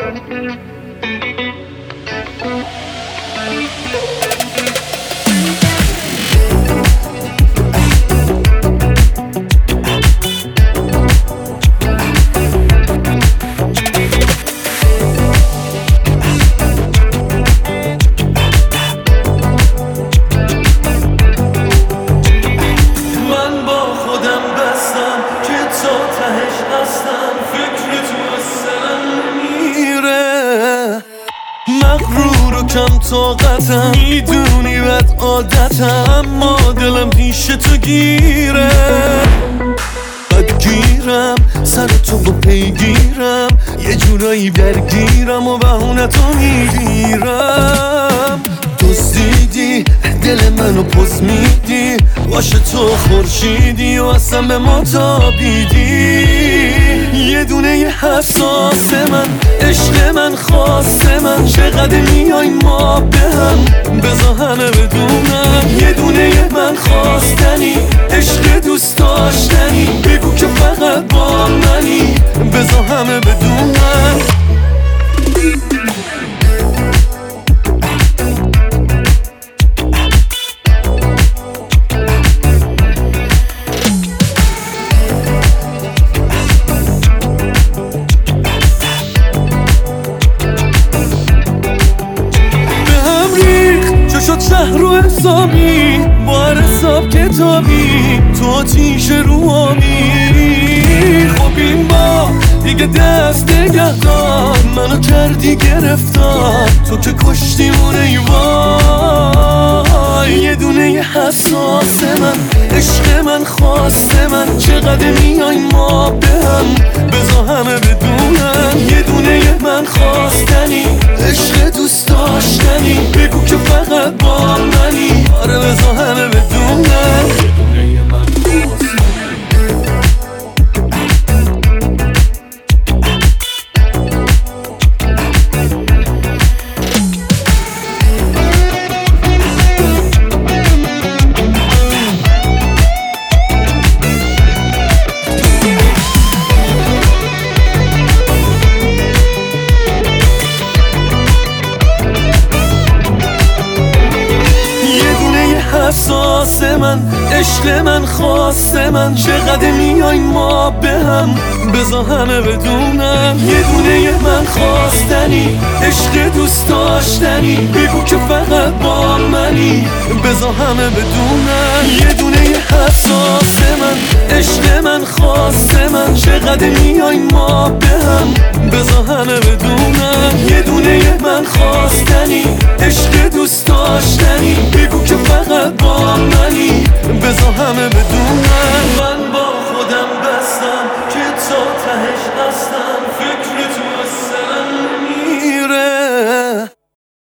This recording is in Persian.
مغرور و کم طاقتم، میدونی بد عادتم، اما دلم پیش تو گیره. بدگیرم سر تو با پیگیرم، یه جورایی درگیرم و بهونتو میگیرم. دزدیدی دل منو پس میدی، باشه تو خورشیدی و اصلا به ما تابیدی. یه دونه حساس من، عشق من، خواست من، چقدر میای ما به هم، بذار همه بدونن. یه دونه من خواستنی، عشق دوست داشتنی، بگو که فقط با منی، بذار همه بدونن. شد شهر و حسابی، با هر حساب کتابی، تو آتیش رو آبی. خب این با دیگه دست نگهدار، منو کردی گرفتار، تو که کشتیمونه ای وای. یه دونه حساس من، عشق من، خواست من، چقدر میای ما به هم، بذار همه بدونن. یه دونه من خواستنی، عشق دوست داشتنی، بگو که فقط با منی، آره بذار همه بدونن. یه دونه من خواستنی. حساس من، عشق من، خواست من، چقدر میای ما به هم، بذار همه بدونن. یه دونه من خواستنی، عشق دوست داشتنی، بگو که فقط با منی، بذار همه بدونن. یه دونه حساس من، عشق من، خواست من، چقدر میای ما به هم، بذار همه بدونن. یه دونه من خواستنی، عشق دوست داشتنی، بگو که فقط با منی، بذار همه